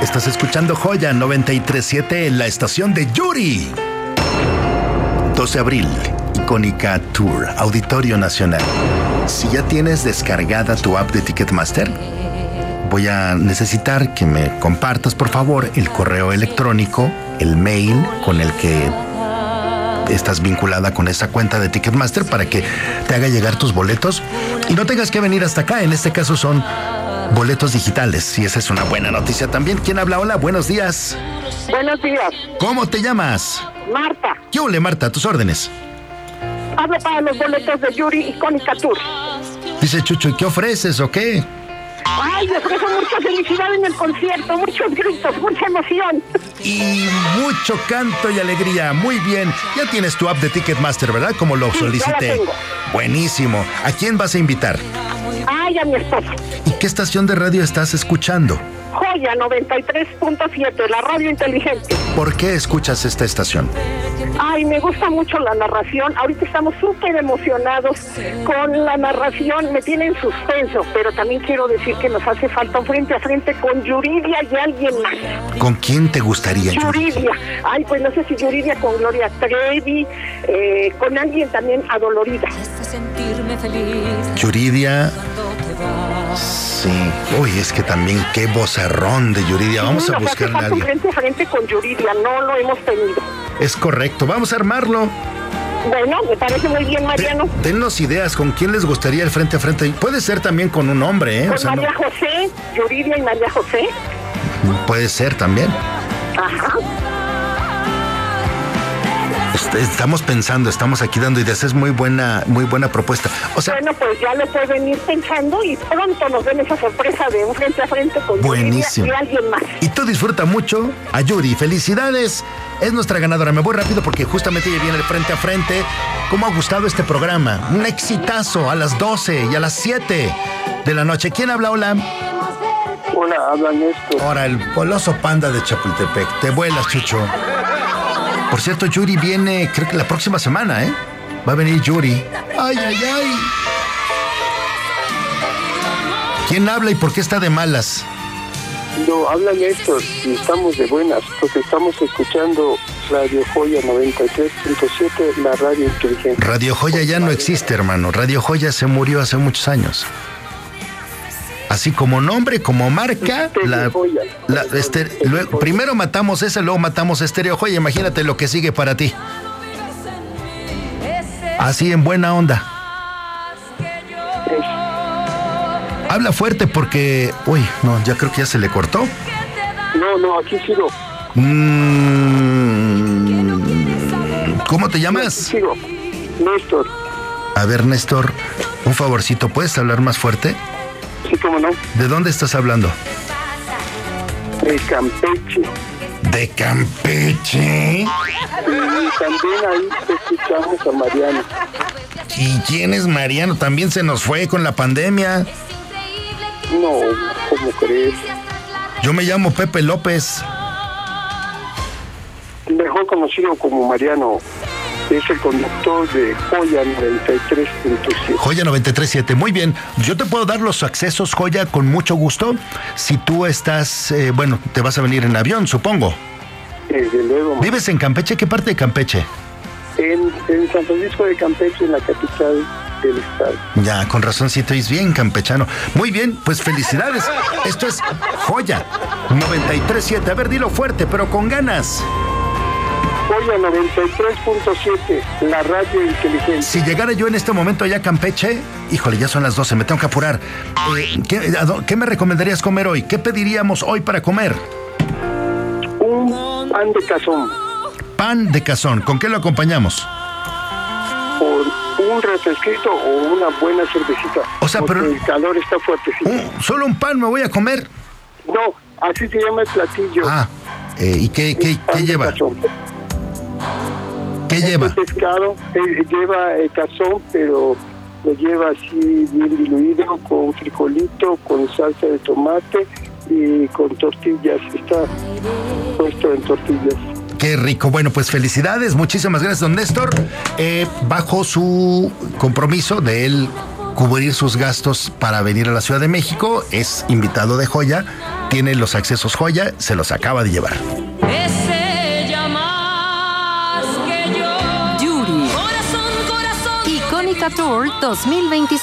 Estás escuchando Joya 93.7 en la estación de Yuri. 12 de abril, Icónica Tour, Auditorio Nacional. Si ya tienes descargada tu app de Ticketmaster, voy a necesitar que me compartas, por favor, el correo electrónico, el mail con el que estás vinculada con esa cuenta de Ticketmaster para que te haga llegar tus boletos y no tengas que venir hasta acá. En este caso son boletos digitales y esa es una buena noticia también. ¿Quién habla? Hola, buenos días. Buenos días. ¿Cómo te llamas? Marta. ¿Qué ole, Marta? ¿Tus órdenes? Hablo para los boletos de Yuri Icónica Tour. Dice Chucho, ¿y qué ofreces o qué? Ay, les ofrezco mucha felicidad en el concierto, muchos gritos, mucha emoción. Y mucho canto y alegría. Muy bien. Ya tienes tu app de Ticketmaster, ¿verdad? Como lo solicité. Ya la tengo. Buenísimo. ¿A quién vas a invitar? Ay, a mi esposa. ¿Y qué estación de radio estás escuchando? Joya 93.7, la radio inteligente. ¿Por qué escuchas esta estación? Ay, me gusta mucho la narración. Ahorita estamos súper emocionados con la narración. Me tiene en suspenso, pero también quiero decir que nos hace falta un frente a frente con Yuridia y alguien más. ¿Con quién te gustaría, Yuridia? Ay, pues no sé si Yuridia con Gloria Trevi, con alguien también adolorida. Yuridia. Sí. Uy, es que también qué vozarrón de Yuridia. Vamos a buscarle a alguien. Frente a frente con Yuridia, no lo hemos tenido. Es correcto, vamos a armarlo. Bueno, me parece muy bien, Mariano. Dennos ideas, ¿con quién les gustaría el frente a frente? Puede ser también con un hombre, ¿eh? Con María José, Yuridia y María José. Puede ser también. Ajá. Estamos pensando, estamos aquí dando ideas, es muy buena propuesta. O sea, bueno, pues ya lo pueden ir pensando y pronto nos den esa sorpresa de un frente a frente con buenísimo. Yuridia y alguien más. Y tú disfruta mucho a Yuri. Felicidades, es nuestra ganadora. Me voy rápido porque justamente ya viene el frente a frente. ¿Cómo ha gustado este programa? Un exitazo a las 12 y a las 7 de la noche. ¿Quién habla? Hola. Hola, habla Néstor. Ahora, el Poloso Panda de Chapultepec. Te vuelas, Chucho. Por cierto, Yuri viene, creo que la próxima semana, ¿eh? Va a venir Yuri. ¡Ay, ay, ay! ¿Quién habla y por qué está de malas? No, habla Néstor y estamos de buenas porque estamos escuchando Radio Joya 93.7, la radio inteligente. Radio Joya ya no existe, hermano. Radio Joya se murió hace muchos años. Así como nombre, como marca, primero matamos esa, luego matamos Estéreo Joya. Imagínate lo que sigue para ti. Así en buena onda. Habla fuerte porque... Uy, no, ya creo que ya se le cortó. No, aquí sigo. ¿Cómo te llamas? Aquí sigo. Néstor. A ver, Néstor, un favorcito, ¿puedes hablar más fuerte? Sí, cómo no. ¿De dónde estás hablando? De Campeche. ¿De Campeche? Y también ahí escuchamos a Mariano. ¿Y quién es Mariano? También se nos fue con la pandemia. No, ¿cómo crees? Yo me llamo Pepe López. Mejor conocido como Mariano. Es el conductor de Joya 93.7. Joya 93.7, muy bien. Yo te puedo dar los accesos, Joya, con mucho gusto. Si tú estás, te vas a venir en avión, supongo. Desde luego. ¿Vives en Campeche? ¿Qué parte de Campeche? En San Francisco de Campeche, en la capital del estado. Ya, con razón, sí, estoy bien campechano. Muy bien, pues felicidades. Esto es Joya 93.7. A ver, dilo fuerte, pero con ganas. Joya 93.7, la radio inteligente. Si llegara yo en este momento allá a Campeche, híjole, ya son las 12, me tengo que apurar. ¿Qué me recomendarías comer hoy? ¿Qué pediríamos hoy para comer? Un pan de cazón. Pan de cazón, ¿con qué lo acompañamos? Con un refresquito o una buena cervecita. O sea, pero el calor está fuertecito. ¿Solo un pan me voy a comer? No, así se llama el platillo. ¿Y qué lleva? ¿Qué lleva? Pescado, lleva cazón, pero lo lleva así bien diluido, con frijolito, con salsa de tomate y con tortillas. Está puesto en tortillas. Qué rico. Bueno, pues felicidades. Muchísimas gracias, don Néstor. Bajo su compromiso de él cubrir sus gastos para venir a la Ciudad de México, es invitado de Joya, tiene los accesos joya, se los acaba de llevar. Es ella más que yo. Yuri. Icónica Tour 2025.